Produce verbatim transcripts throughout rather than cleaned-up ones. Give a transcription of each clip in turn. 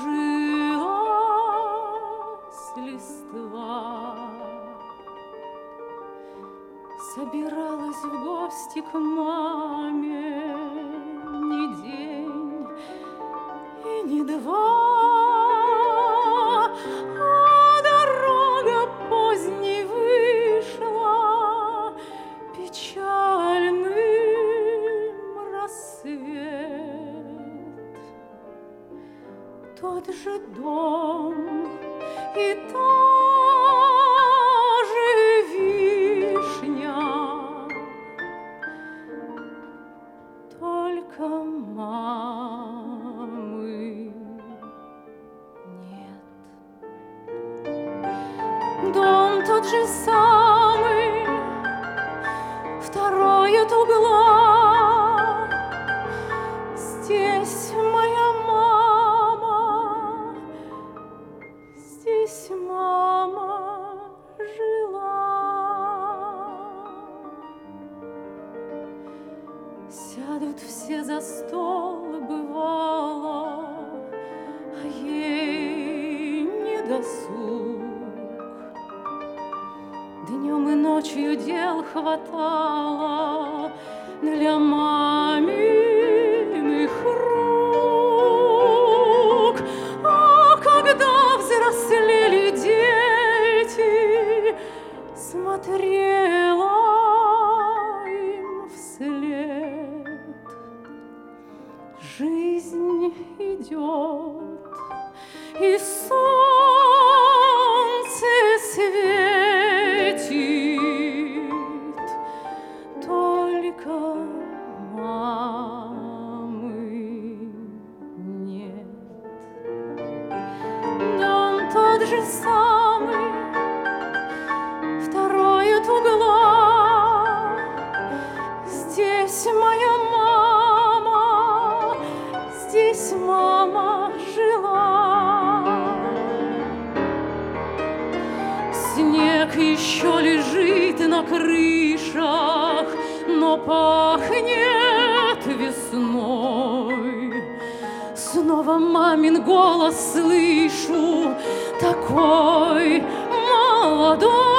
кружилась листва, собиралась в гости к маме ни день и ни два, а дорога поздней вышла печальным рассвет. Тот же дом и та же вишня, только мамы нет. Дом тот же самый, второй от угла. Здесь моя мама, здесь мама жила. Сядут все за стол, бывало, а ей не досуг. Днем и ночью дел хватало для маминых рук. А когда взрослели дети, смотрела им вслед. Жизнь идет, и солнце светит, только мамы нет. Дом тот же самый, второй от угла. Здесь моя мама, здесь мама жила. Снег еще лежит на крышах, но пахнет весной. Снова мамин голос слышу, такой молодой.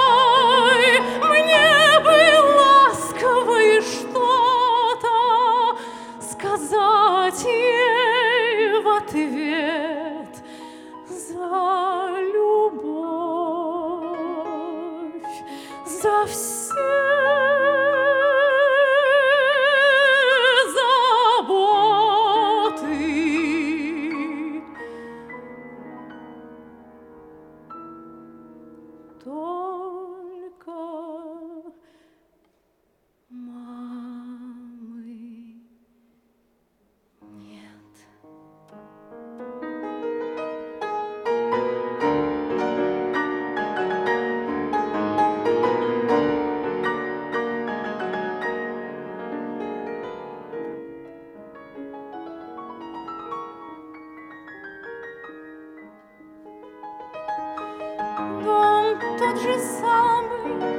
Мне бы ласковое что-то сказать ей в ответ за любовь, за все заботы. Только мамы нет. Дом тот же самый,